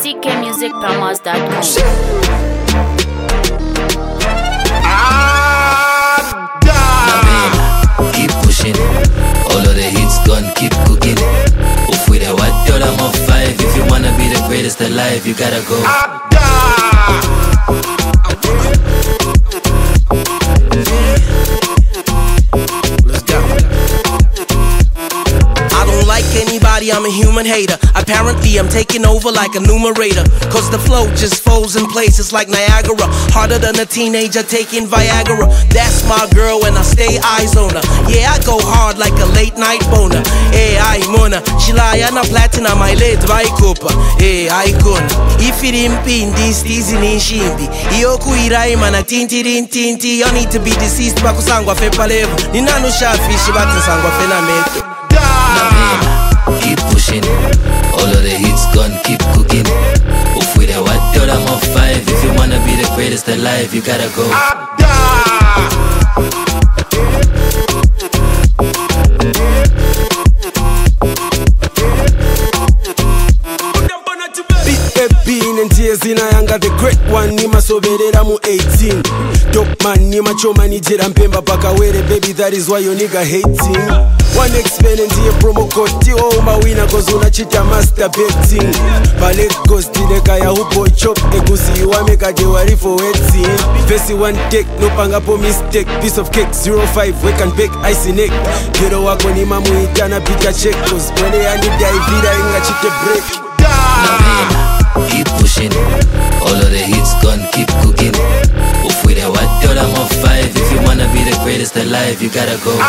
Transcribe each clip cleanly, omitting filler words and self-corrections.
ckmusicpromos.com. Keep pushing, all of the hits gone, keep cooking. If we the what I'm of 5. If you wanna be the greatest alive, you gotta go. Let's go. I don't like anybody, I'm a human hater. Apparently I'm taking over like a numerator, cause the flow just folds in places like Niagara. Harder than a teenager taking Viagra. That's my girl and I stay eyes on her. Yeah, I go hard like a late night boner. Hey, I mona, she lie on a platinum, my late vaikopa. Hey, I gonna. If it ain't been this easy in shimbi. Yoku iraima na tinti tinti. You need to be deceased bakusangwa fe palevo. Ninano shafishi batisangwa fe na meto. Keep pushing, all of the hits gone, keep cooking. If we the what I'm of 5. If you wanna be the greatest alive, you gotta go. Tears in Ayanga, the great one, Nima Soberera mu 18. Top man, Nima Choma Nijera Mpemba Pakawere, baby, that is why your nigga hating. One experience here, promo code oh my winner, cause unachita master betting. Ballet ghost, Dinekaya, who boy chop, Egusi, you make a jewelry for waiting. Vesi one take, no pangapo mistake. Piece of cake, 05, we can bake icy neck. Gero wako ni mamu itana pika check, cause when they are need vida inga chite break. Keep pushing, all of the hits gone, keep cooking. If we the what I'm of 5. If you wanna be the greatest alive, you gotta go.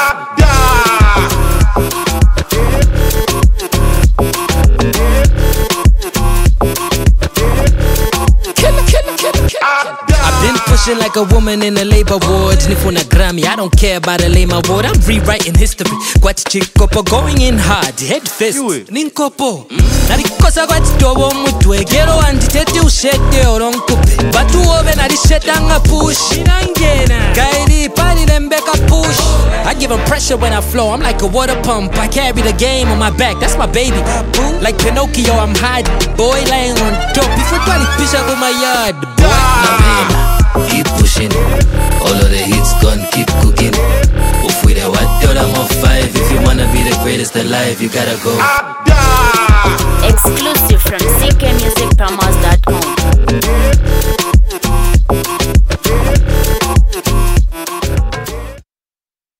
I've been pushing like a woman in the labor ward. Nifuna Grammy, I don't care about a lame award. I'm rewriting history. Kwati chikopo, going in hard, head fist. Ninkopo, narikosa kwati tobo mutwe. Gero antiteti ushete oronkupe. Batu ove narishetanga push. Kairi pali lembeka push. I give them pressure when I flow, I'm like a water pump. I carry the game on my back, that's my baby. Like Pinocchio, I'm hiding. Boy laying on top. Before 20 pisha with my yard, boy. Keep pushing, all of the hits gone, keep cooking. If we the what I'm of 5. If you wanna be the greatest alive, you gotta go. Exclusive from ckmusicpromos.com.